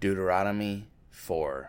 Deuteronomy 4.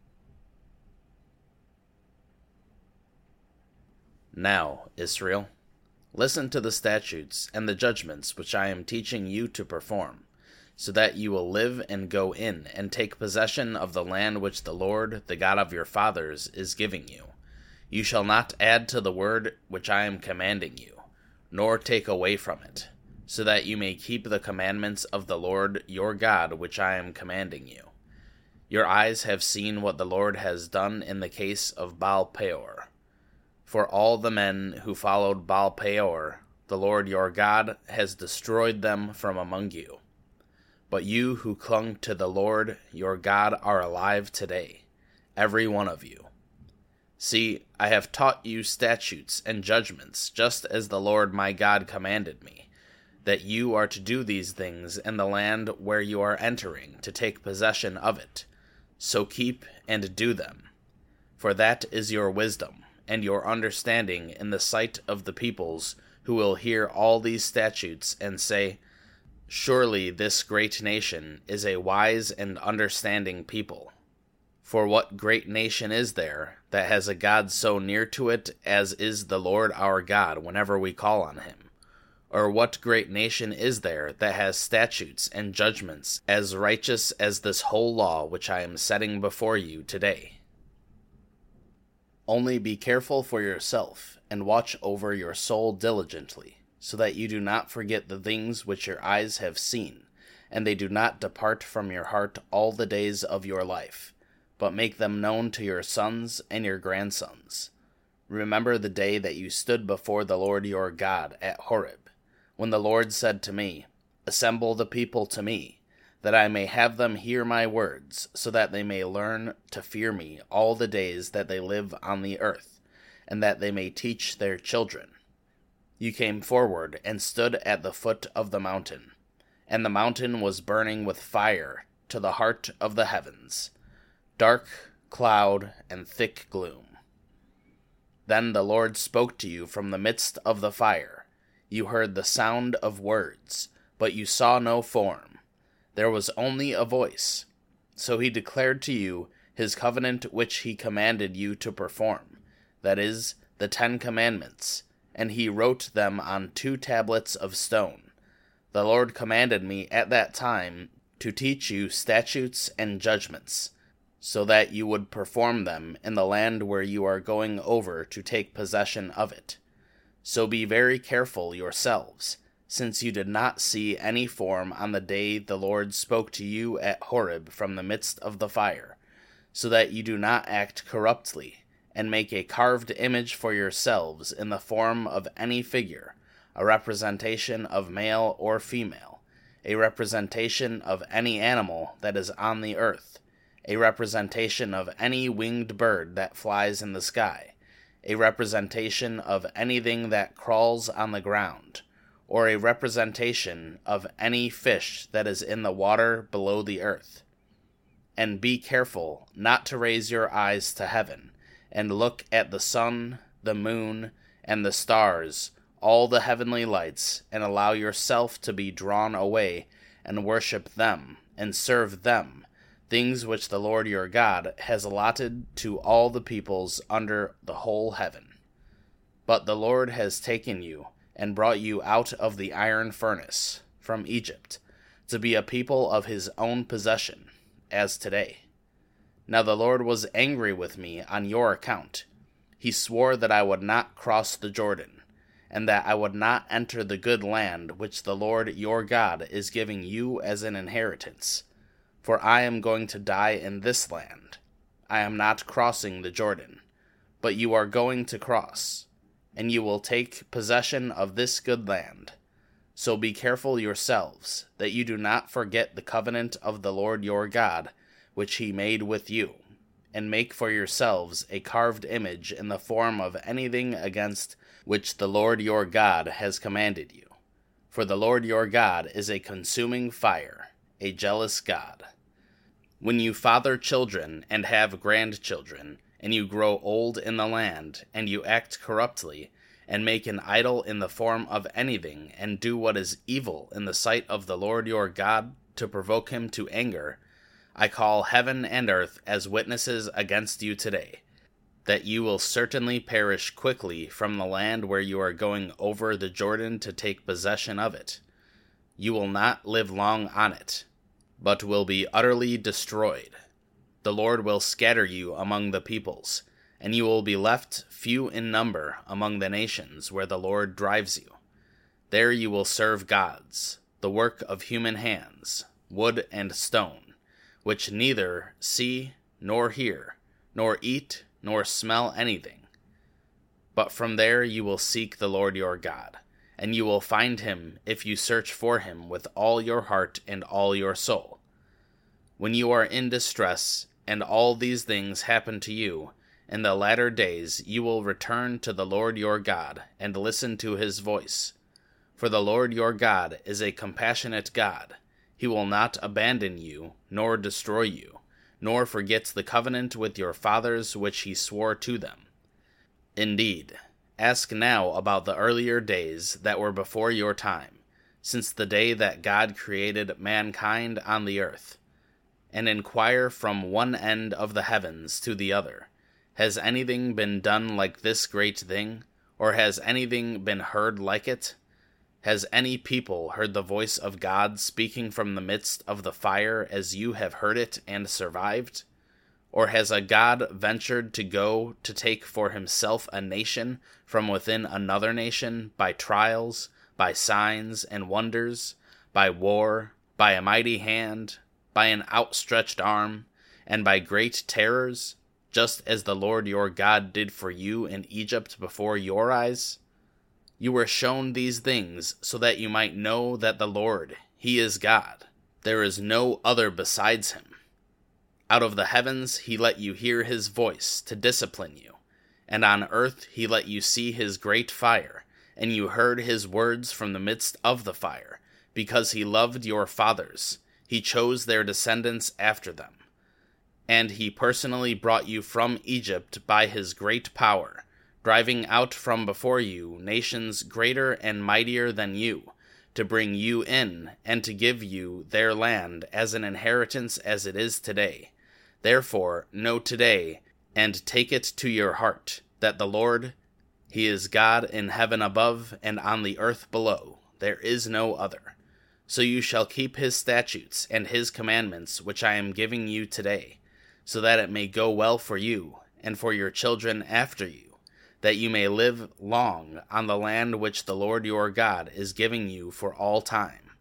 Now, Israel, listen to the statutes and the judgments which I am teaching you to perform, so that you will live and go in and take possession of the land which the Lord, the God of your fathers, is giving you. You shall not add to the word which I am commanding you, nor take away from it, so that you may keep the commandments of the Lord your God which I am commanding you. Your eyes have seen what the Lord has done in the case of Baal Peor. For all the men who followed Baal Peor, the Lord your God has destroyed them from among you. But you who clung to the Lord your God are alive today, every one of you. See, I have taught you statutes and judgments, just as the Lord my God commanded me, that you are to do these things in the land where you are entering, to take possession of it. So keep and do them. For that is your wisdom and your understanding in the sight of the peoples who will hear all these statutes and say, Surely this great nation is a wise and understanding people. For what great nation is there that has a God so near to it as is the Lord our God whenever we call on him? Or what great nation is there that has statutes and judgments as righteous as this whole law which I am setting before you today? Only be careful for yourself, and watch over your soul diligently, so that you do not forget the things which your eyes have seen, and they do not depart from your heart all the days of your life, but make them known to your sons and your grandsons. Remember the day that you stood before the Lord your God at Horeb, when the Lord said to me, Assemble the people to me, that I may have them hear my words, so that they may learn to fear me all the days that they live on the earth, and that they may teach their children. You came forward and stood at the foot of the mountain, and the mountain was burning with fire to the heart of the heavens, dark cloud and thick gloom. Then the Lord spoke to you from the midst of the fire. You heard the sound of words, but you saw no form. There was only a voice. So he declared to you his covenant which he commanded you to perform, that is, the 10 Commandments, and he wrote them on 2 tablets of stone. The Lord commanded me at that time to teach you statutes and judgments, so that you would perform them in the land where you are going over to take possession of it. So be very careful yourselves, since you did not see any form on the day the Lord spoke to you at Horeb from the midst of the fire, so that you do not act corruptly, and make a carved image for yourselves in the form of any figure, a representation of male or female, a representation of any animal that is on the earth, a representation of any winged bird that flies in the sky, a representation of anything that crawls on the ground, or a representation of any fish that is in the water below the earth. And be careful not to raise your eyes to heaven, and look at the sun, the moon, and the stars, all the heavenly lights, and allow yourself to be drawn away, and worship them, and serve them, things which the Lord your God has allotted to all the peoples under the whole heaven. But the Lord has taken you, and brought you out of the iron furnace, from Egypt, to be a people of his own possession, as today. Now the Lord was angry with me on your account. He swore that I would not cross the Jordan, and that I would not enter the good land which the Lord your God is giving you as an inheritance. For I am going to die in this land. I am not crossing the Jordan, but you are going to cross, and you will take possession of this good land. So be careful yourselves, that you do not forget the covenant of the Lord your God, which he made with you, and make for yourselves a carved image in the form of anything against which the Lord your God has commanded you. For the Lord your God is a consuming fire, a jealous God. When you father children and have grandchildren, and you grow old in the land, and you act corruptly, and make an idol in the form of anything, and do what is evil in the sight of the Lord your God, to provoke him to anger, I call heaven and earth as witnesses against you today, that you will certainly perish quickly from the land where you are going over the Jordan to take possession of it. You will not live long on it, but will be utterly destroyed. The Lord will scatter you among the peoples, and you will be left few in number among the nations where the Lord drives you. There you will serve gods, the work of human hands, wood and stone, which neither see nor hear, nor eat nor smell anything. But from there you will seek the Lord your God, and you will find him if you search for him with all your heart and all your soul. When you are in distress, and all these things happen to you, in the latter days you will return to the Lord your God, and listen to his voice. For the Lord your God is a compassionate God. He will not abandon you, nor destroy you, nor forget the covenant with your fathers which he swore to them. Indeed, ask now about the earlier days that were before your time, since the day that God created mankind on the earth, and inquire from one end of the heavens to the other. Has anything been done like this great thing, or has anything been heard like it? Has any people heard the voice of God speaking from the midst of the fire as you have heard it and survived? Or has a God ventured to go to take for himself a nation from within another nation by trials, by signs and wonders, by war, by a mighty hand, by an outstretched arm, and by great terrors, just as the Lord your God did for you in Egypt before your eyes? You were shown these things so that you might know that the Lord, he is God. There is no other besides him. Out of the heavens he let you hear his voice to discipline you, and on earth he let you see his great fire, and you heard his words from the midst of the fire, because he loved your fathers. He chose their descendants after them. And he personally brought you from Egypt by his great power, driving out from before you nations greater and mightier than you, to bring you in, and to give you their land as an inheritance as it is today. Therefore know today, and take it to your heart, that the Lord, he is God in heaven above and on the earth below. There is no other. So you shall keep his statutes and his commandments which I am giving you today, so that it may go well for you, and for your children after you, that you may live long on the land which the Lord your God is giving you for all time.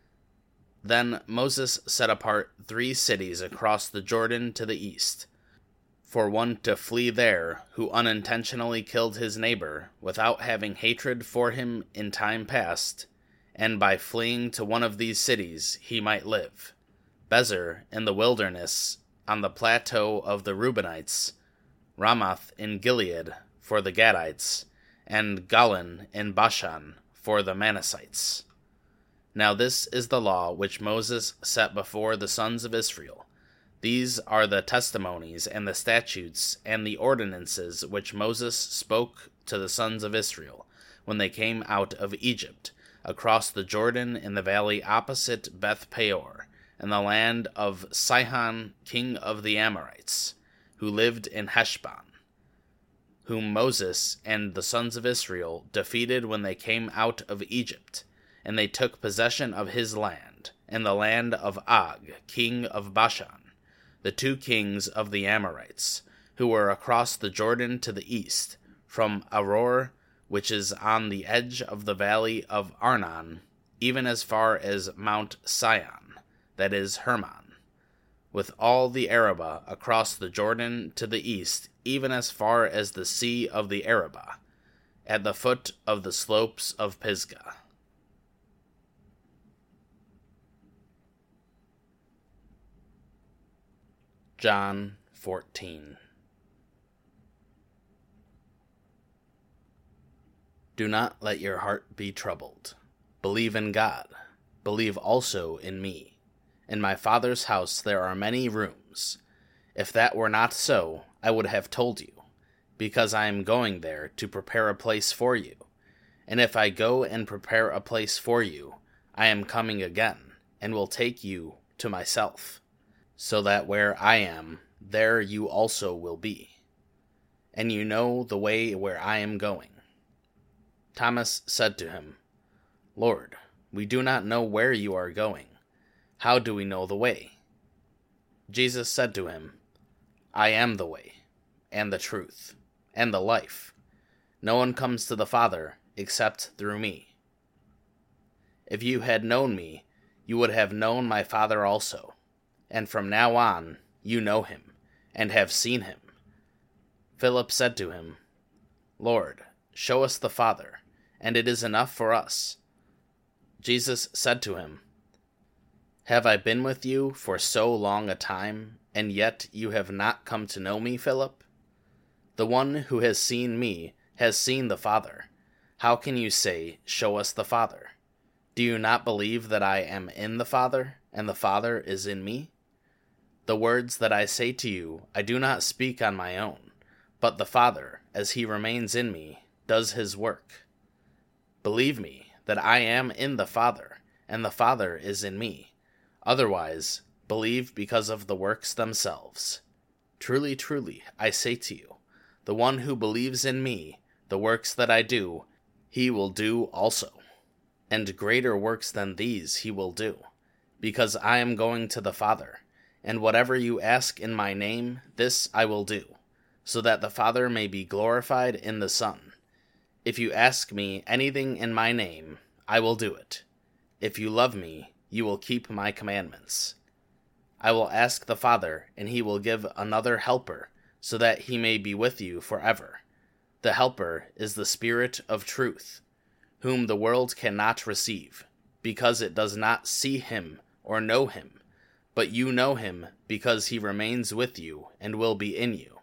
Then Moses set apart 3 cities across the Jordan to the east, for one to flee there who unintentionally killed his neighbor without having hatred for him in time past, and by fleeing to one of these cities he might live. Bezer in the wilderness on the plateau of the Reubenites, Ramoth in Gilead for the Gadites, and Golan in Bashan for the Manassites. Now this is the law which Moses set before the sons of Israel. These are the testimonies and the statutes and the ordinances which Moses spoke to the sons of Israel when they came out of Egypt, across the Jordan in the valley opposite Beth Peor, in the land of Sihon, king of the Amorites, who lived in Heshbon, whom Moses and the sons of Israel defeated when they came out of Egypt, and they took possession of his land, and the land of Og, king of Bashan, the 2 kings of the Amorites, who were across the Jordan to the east, from Aror, which is on the edge of the valley of Arnon, even as far as Mount Sion, that is Hermon, with all the Arabah across the Jordan to the east, even as far as the sea of the Arabah, at the foot of the slopes of Pisgah. John 14. Do not let your heart be troubled. Believe in God. Believe also in me. In my Father's house there are many rooms. If that were not so, I would have told you, because I am going there to prepare a place for you. And if I go and prepare a place for you, I am coming again, and will take you to myself, so that where I am, there you also will be. And you know the way where I am going. Thomas said to him, Lord, we do not know where you are going. How do we know the way? Jesus said to him, I am the way, and the truth, and the life. No one comes to the Father except through me. If you had known me, you would have known my Father also. And from now on, you know him, and have seen him. Philip said to him, Lord, show us the Father, and it is enough for us. Jesus said to him, Have I been with you for so long a time, and yet you have not come to know me, Philip? The one who has seen me has seen the Father. How can you say, Show us the Father? Do you not believe that I am in the Father, and the Father is in me? The words that I say to you, I do not speak on my own, but the Father, as he remains in me, does his work. Believe me that I am in the Father, and the Father is in me. Otherwise, believe because of the works themselves. Truly, truly, I say to you, the one who believes in me, the works that I do, he will do also. And greater works than these he will do, because I am going to the Father. And whatever you ask in my name, this I will do, so that the Father may be glorified in the Son. If you ask me anything in my name, I will do it. If you love me, you will keep my commandments. I will ask the Father, and he will give another helper, so that he may be with you forever. The helper is the Spirit of truth, whom the world cannot receive, because it does not see him or know him. But you know him, because he remains with you and will be in you.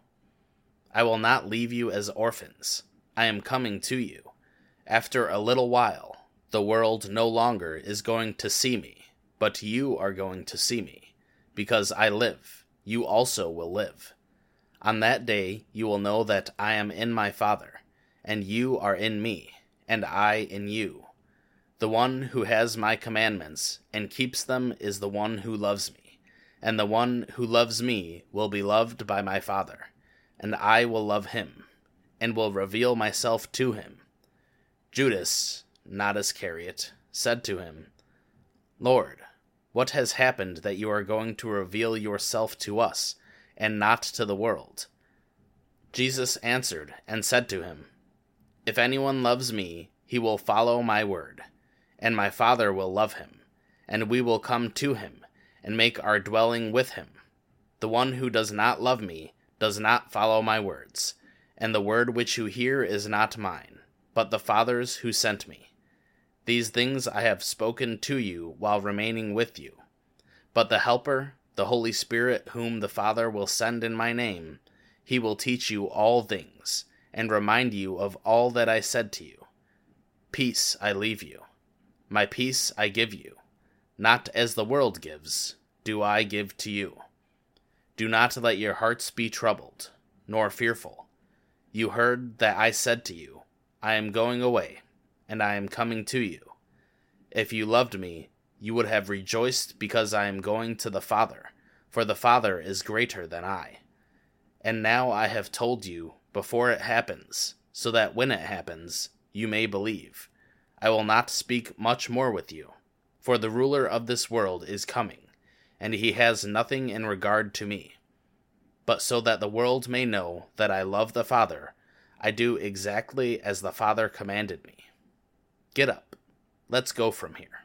I will not leave you as orphans. I am coming to you. After a little while, the world no longer is going to see me, but you are going to see me. Because I live, you also will live. On that day you will know that I am in my Father, and you are in me, and I in you. The one who has my commandments and keeps them is the one who loves me, and the one who loves me will be loved by my Father, and I will love him, and will reveal myself to him. Judas, not Iscariot, said to him, Lord, what has happened that you are going to reveal yourself to us, and not to the world? Jesus answered and said to him, If anyone loves me, he will follow my word, and my Father will love him, and we will come to him, and make our dwelling with him. The one who does not love me does not follow my words, and the word which you hear is not mine, but the Father's who sent me. These things I have spoken to you while remaining with you. But the Helper, the Holy Spirit, whom the Father will send in my name, he will teach you all things, and remind you of all that I said to you. Peace I leave you. My peace I give you. Not as the world gives, do I give to you. Do not let your hearts be troubled, nor fearful. You heard that I said to you, I am going away, and I am coming to you. If you loved me, you would have rejoiced because I am going to the Father, for the Father is greater than I. And now I have told you before it happens, so that when it happens, you may believe. I will not speak much more with you, for the ruler of this world is coming, and he has nothing in regard to me. But so that the world may know that I love the Father, I do exactly as the Father commanded me. Get up, let's go from here.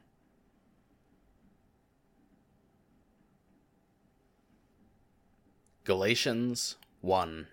Galatians 1.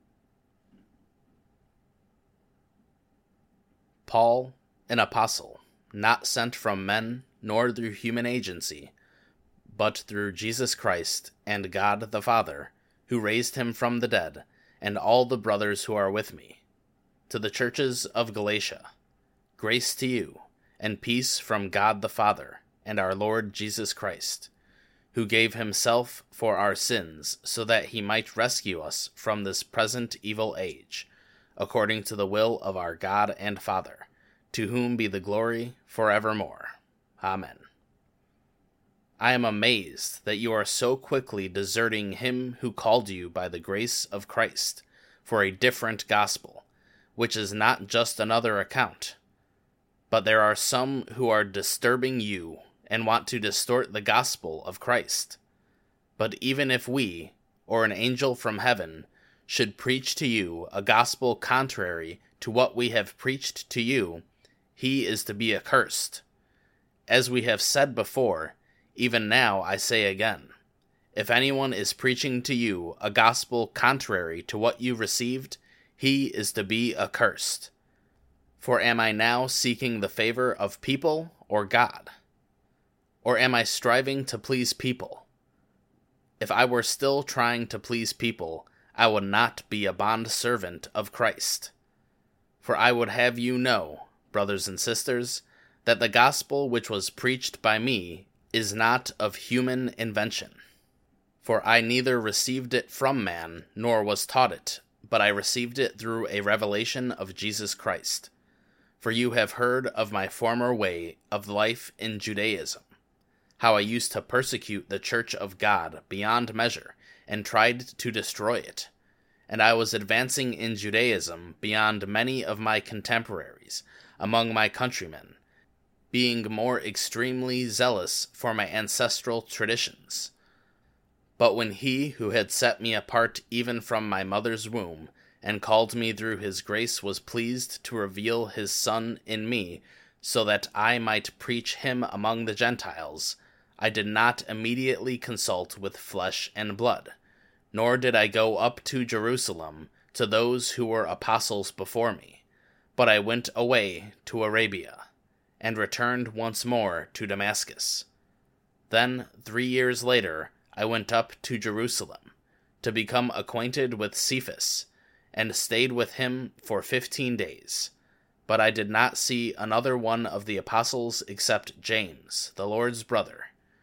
Paul, an apostle, not sent from men, nor through human agency, but through Jesus Christ and God the Father, who raised him from the dead, and all the brothers who are with me. To the churches of Galatia, grace to you, and peace from God the Father, and our Lord Jesus Christ, who gave himself for our sins, so that he might rescue us from this present evil age, according to the will of our God and Father, to whom be the glory forevermore. Amen. I am amazed that you are so quickly deserting him who called you by the grace of Christ for a different gospel, which is not just another account. But there are some who are disturbing you and want to distort the gospel of Christ. But even if we, or an angel from heaven, should preach to you a gospel contrary to what we have preached to you, he is to be accursed. As we have said before, even now I say again, if anyone is preaching to you a gospel contrary to what you received, he is to be accursed. For am I now seeking the favor of people or God? Or am I striving to please people? If I were still trying to please people, I would not be a bondservant of Christ. For I would have you know, brothers and sisters, that the gospel which was preached by me is not of human invention. For I neither received it from man, nor was taught it, but I received it through a revelation of Jesus Christ. For you have heard of my former way of life in Judaism, how I used to persecute the church of God beyond measure, and tried to destroy it. And I was advancing in Judaism beyond many of my contemporaries among my countrymen, being more extremely zealous for my ancestral traditions. But when he who had set me apart even from my mother's womb, and called me through his grace, was pleased to reveal his Son in me, so that I might preach him among the Gentiles, I did not immediately consult with flesh and blood, nor did I go up to Jerusalem to those who were apostles before me, but I went away to Arabia, and returned once more to Damascus. Then, 3 years later, I went up to Jerusalem, to become acquainted with Cephas, and stayed with him for 15 days. But I did not see another one of the apostles except James, the Lord's brother.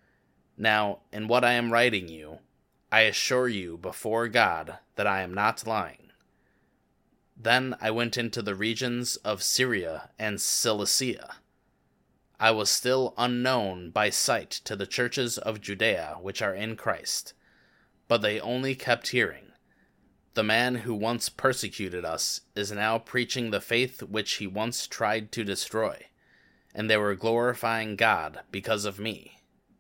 Now, in what I am writing you, I assure you before God that I am not lying. Then I went into the regions of Syria and Cilicia. I was still unknown by sight to the churches of Judea which are in Christ, but they only kept hearing, "The man who once persecuted us is now preaching the faith which he once tried to destroy," and they were glorifying God because of me.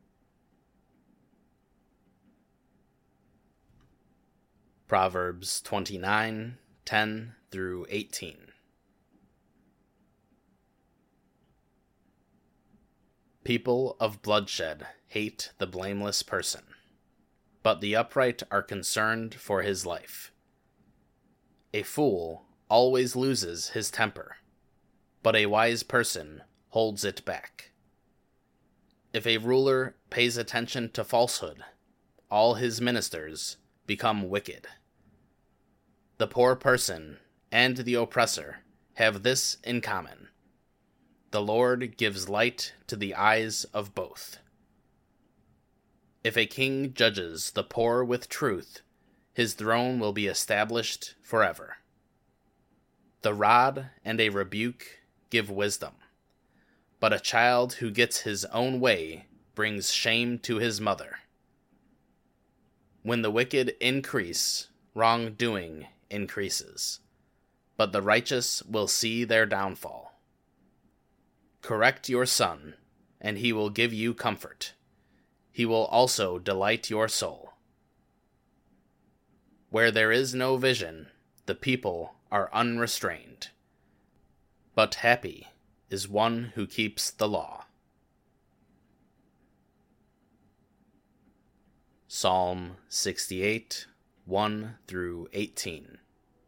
Proverbs 29:10-18. People of bloodshed hate the blameless person, but the upright are concerned for his life. A fool always loses his temper, but a wise person holds it back. If a ruler pays attention to falsehood, all his ministers become wicked. The poor person and the oppressor have this in common: the Lord gives light to the eyes of both. If a king judges the poor with truth, his throne will be established forever. The rod and a rebuke give wisdom, but a child who gets his own way brings shame to his mother. When the wicked increase, wrongdoing increases, but the righteous will see their downfall. Correct your son, and he will give you comfort. He will also delight your soul. Where there is no vision, the people are unrestrained, but happy is one who keeps the law. Psalm 68, 1-18.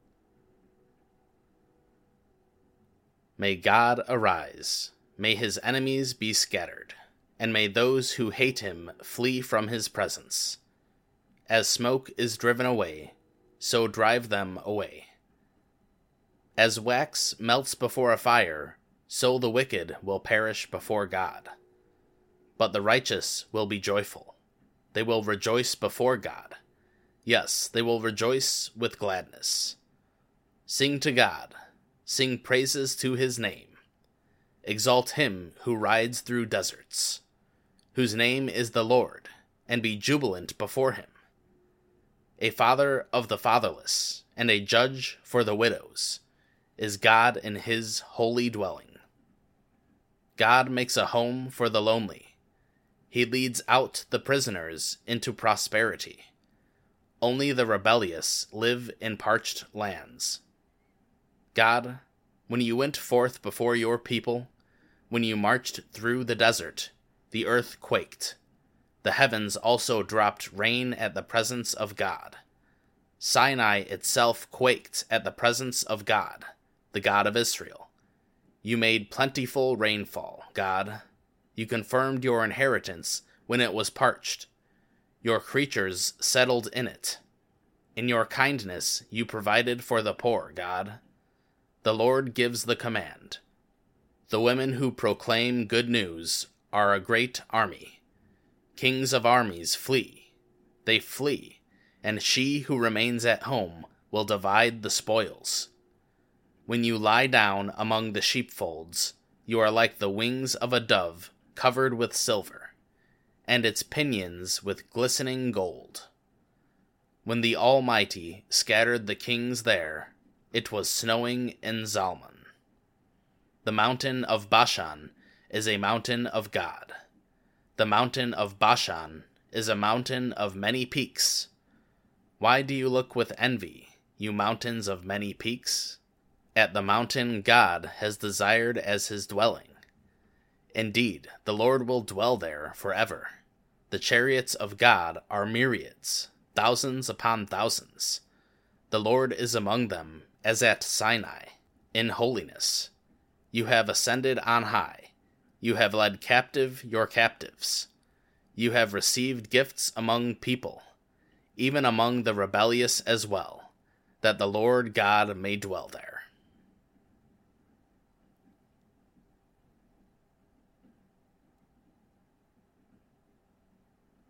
May God arise, may his enemies be scattered, and may those who hate him flee from his presence. As smoke is driven away, so drive them away. As wax melts before a fire, so the wicked will perish before God. But the righteous will be joyful. They will rejoice before God. Yes, they will rejoice with gladness. Sing to God. Sing praises to his name. Exalt him who rides through deserts. whose name is the Lord, and be jubilant before him. A father of the fatherless, and a judge for the widows, is God in his holy dwelling. God makes a home for the lonely. He leads out the prisoners into prosperity. Only the rebellious live in parched lands. God, when you went forth before your people, when you marched through the desert, the earth quaked. The heavens also dropped rain at the presence of God. Sinai itself quaked at the presence of God, the God of Israel. You made plentiful rainfall, God. You confirmed your inheritance when it was parched. Your creatures settled in it. In your kindness you provided for the poor, God. The Lord gives the command. The women who proclaim good news are a great army. Kings of armies flee. They flee, and she who remains at home will divide the spoils. When you lie down among the sheepfolds, you are like the wings of a dove covered with silver, and its pinions with glistening gold. When the Almighty scattered the kings there, it was snowing in Zalmon. The mountain of Bashan is a mountain of God. The mountain of Bashan is a mountain of many peaks. Why do you look with envy, you mountains of many peaks? At the mountain God has desired as his dwelling. Indeed, the Lord will dwell there forever. The chariots of God are myriads, thousands upon thousands. The Lord is among them, as at Sinai, in holiness. You have ascended on high. You have led captive your captives. You have received gifts among people, even among the rebellious as well, that the Lord God may dwell there.